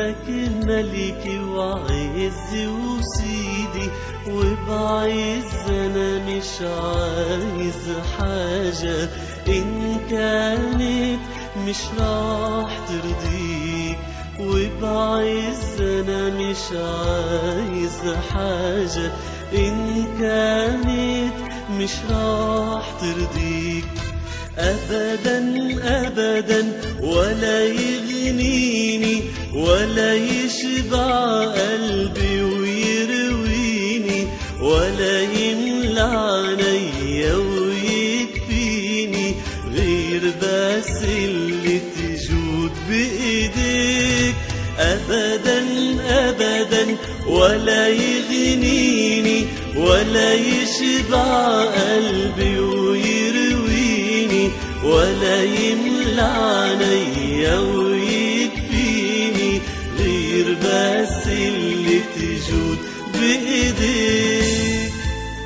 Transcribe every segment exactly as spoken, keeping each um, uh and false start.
إنك ملكي وعزي وسيدي، وبعز أنا مش عايز حاجة إن كانت مش راح ترضيك، وبعز أنا مش عايز حاجة إن كانت مش راح ترضيك أبدا أبدا، ولا يغنيني ولا يشبع قلبي ويرويني، ولا يملى عينيا ويكفيني غير بس اللي تجود بإيديك أبدا أبدا، ولا يغنيني ولا يشبع قلبي ويرويني، ولا يملى عينيا ويكفيني غير بس اللي تجود بإيديك.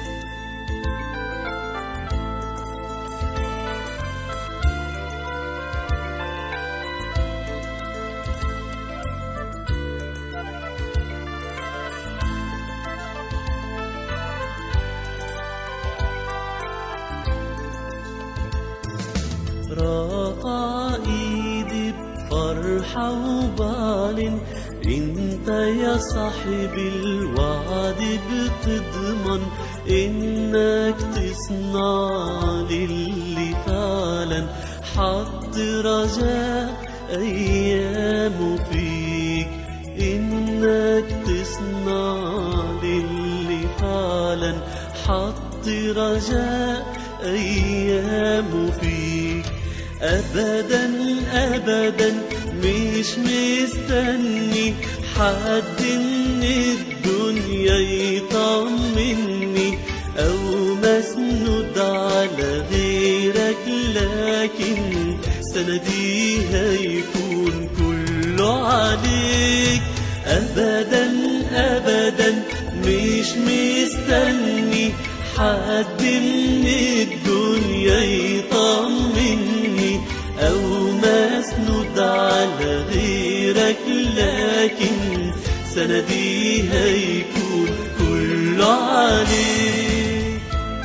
رافع ايدي بفرحة وبعلن انت يا صاحب الوعد بتضمن انك تصنع للي فعلا حط رجاء ايامه فيك، انك تصنع للي فعلا حط رجاء ايامه فيك أبدا أبدا، مش مستني حد من الدنيا يطمني أو مسنود على غيرك، لكن سندي هيكون كله عليك أبدا أبدا، مش مستني حد من الدنيا يطمني أو مسنود على غيرك، لكن سندي هيكون كله عليك.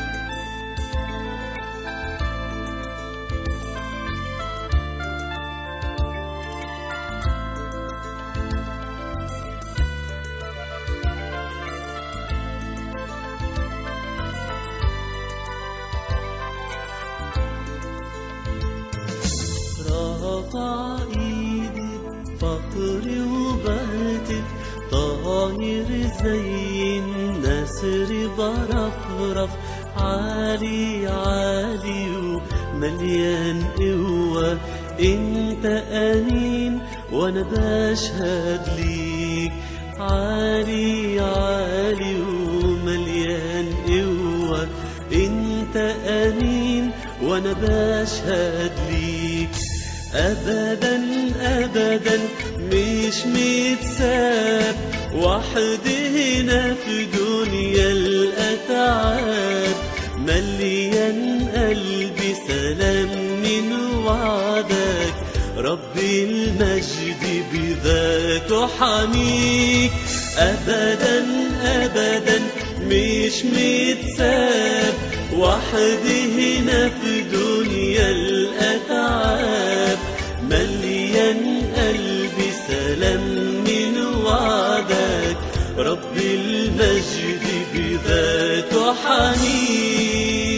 رافع ايدي فخري وبهتف طاير زي النسر برفرف، عالي عالي ومليان قوة انت امين وانا بشهد ليك، عالي عالي ومليان قوة انت امين وانا بشهد ليك أبدا أبدا، مش متساب وحدي هنا في دنيا الأتعاب، مليان قلبي سلام من وعدك ربي المجد بذاته حميك أبدا أبدا، مش متساب وحدي هنا في دنيا الأتعاب، مليان قلبي سلام من وعدك ربي المجد بذاته حنين.